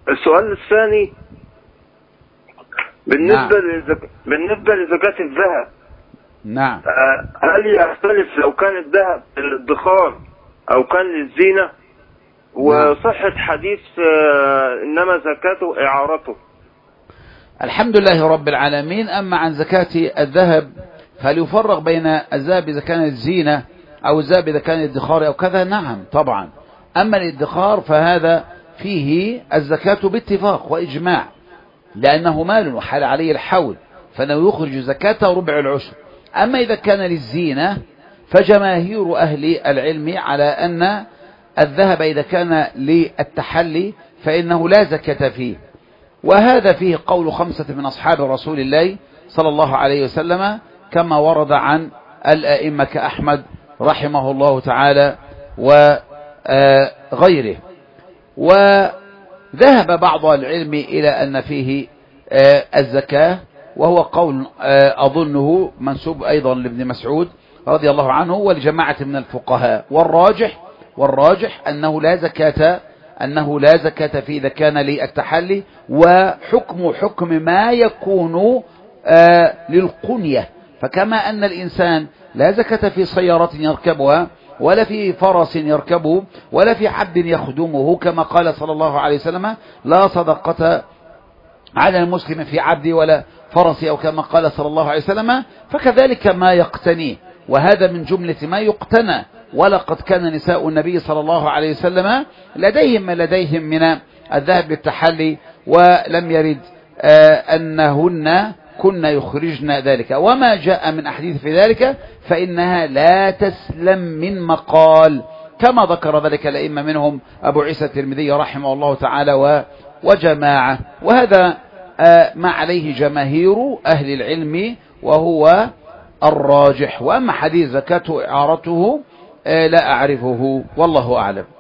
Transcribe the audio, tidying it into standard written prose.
السؤال الثاني بالنسبة لزكاة الذهب. نعم. هل يختلف لو كان الذهب للادخار أو كان للزينة؟ وصحة حديث إنما زكاته إعارته. الحمد لله رب العالمين. أما عن زكاة الذهب هل يفرق بين الذهب إذا كان الزينة أو الذهب إذا كان الادخار أو كذا؟ نعم طبعا. أما الادخار فهذا فيه الزكاة باتفاق وإجماع، لأنه مال وحال عليه الحول، فإنه يخرج زكاة ربع العشر. أما إذا كان للزينة فجماهير أهل العلم على أن الذهب إذا كان للتحلي فإنه لا زكاة فيه، وهذا فيه قول 5 من أصحاب رسول الله صلى الله عليه وسلم كما ورد عن الأئمة كأحمد رحمه الله تعالى وغيره. وذهب بعض العلم إلى أن فيه الزكاة، وهو قول أظنه منسوب أيضا لابن مسعود رضي الله عنه ولجماعة من الفقهاء. والراجح أنه لا زكاة فيه إذا كان للتحلي، حكم ما يكون للقنية. فكما أن الإنسان لا زكاة في سيارة يركبها ولا في فرس يركبه ولا في عبد يخدمه، كما قال صلى الله عليه وسلم لا صدقة على المسلم في عبد ولا فرس، أو كما قال صلى الله عليه وسلم، فكذلك ما يقتنيه، وهذا من جملة ما يقتنى. ولقد كان نساء النبي صلى الله عليه وسلم لديهم من الذهب للتحلي، ولم يرد أنهن كن يخرجن ذلك. وما جاء من أحاديث في ذلك فإنها لا تسلم من مقال، كما ذكر ذلك الأئمة منهم أبو عيسى الترمذي رحمه الله تعالى وجماعة. وهذا ما عليه جماهير أهل العلم وهو الراجح. وأما حديث زكاة إعارته لا أعرفه والله أعلم.